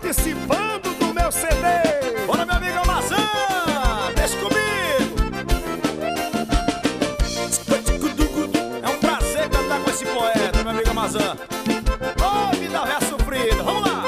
participando do meu CD. Bora, minha amiga Maçã, deixa comigo. É um prazer cantar com esse poeta, minha amiga Maçã. Oh, vida velha sofrida, vamos lá.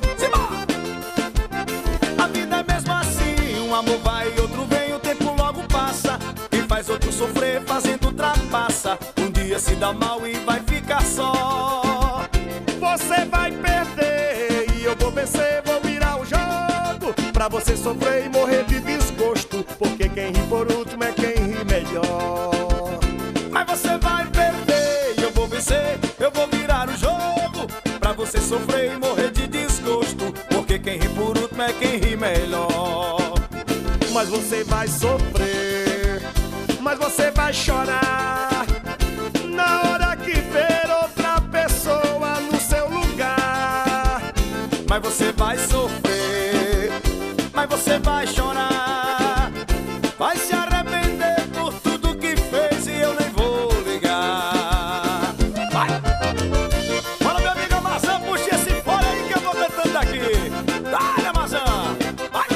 A vida é mesmo assim, um amor vai e outro vem, o tempo logo passa. Quem faz outro sofrer fazendo trapaça, um dia se dá mal e vai ficar só. Você vai perder e eu vou vencer, vou virar o jogo pra você sofrer e morrer de desgosto, porque quem ri por último é quem ri melhor. Mas você vai perder e eu vou vencer, eu vou virar o jogo pra você sofrer e morrer de desgosto, porque quem ri por último é quem ri melhor. Mas você vai sofrer, mas você vai chorar na hora que ver outra pessoa no seu lugar. Mas você vai sofrer, mas você vai chorar, vai se arrepender por tudo que fez e eu nem vou ligar. Vai! Fala, minha amiga Maçã, puxa esse fora aí que eu vou cantando daqui. Dá-lhe, Maçã! Vai!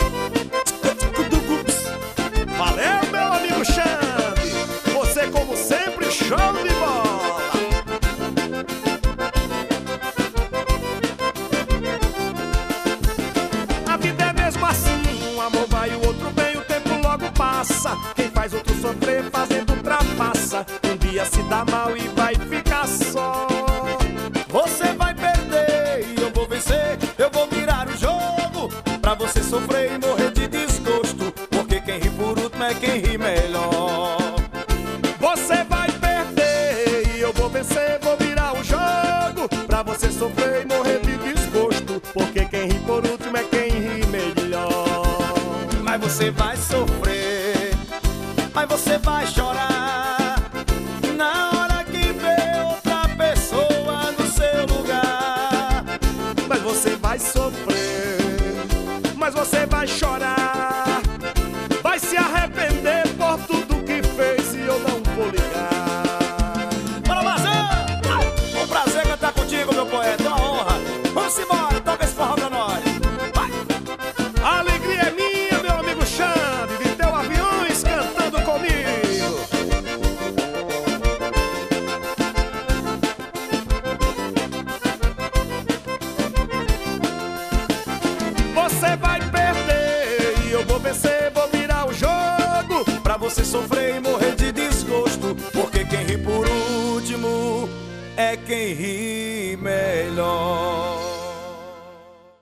Valeu, meu amigo Xande, você como sempre show de bola. A vida é mesmo assim, um amor vai, o outro vem, o tempo logo passa. Quem faz outro sofrer fazendo trapaça, um dia se dá mal e vai ficar só. Você vai perder e eu vou vencer, eu vou virar o jogo pra você sofrer e morrer de desgosto, porque quem ri por último é quem ri melhor. Você vai perder e eu vou vencer, vou virar o jogo pra você sofrer e morrer de desgosto, porque quem ri por último é quem ri melhor. Mas você vai sofrer, mas você vai chorar na hora que vê outra pessoa no seu lugar. Mas você vai sofrer, mas você vai chorar, vai se arrepender por tudo que fez e eu não vou ligar. Bora, Maçã! Um prazer cantar contigo, meu poeta, uma honra. Vamos embora, toca esse forró pra nós. Vai! A alegria é minha, meu amigo Xande, de teu Aviões cantando comigo. Você vai perder e eu vou vencer, vou virar o jogo Pra você sofrer e morrer de desgosto, porque quem ri por último é quem ri melhor.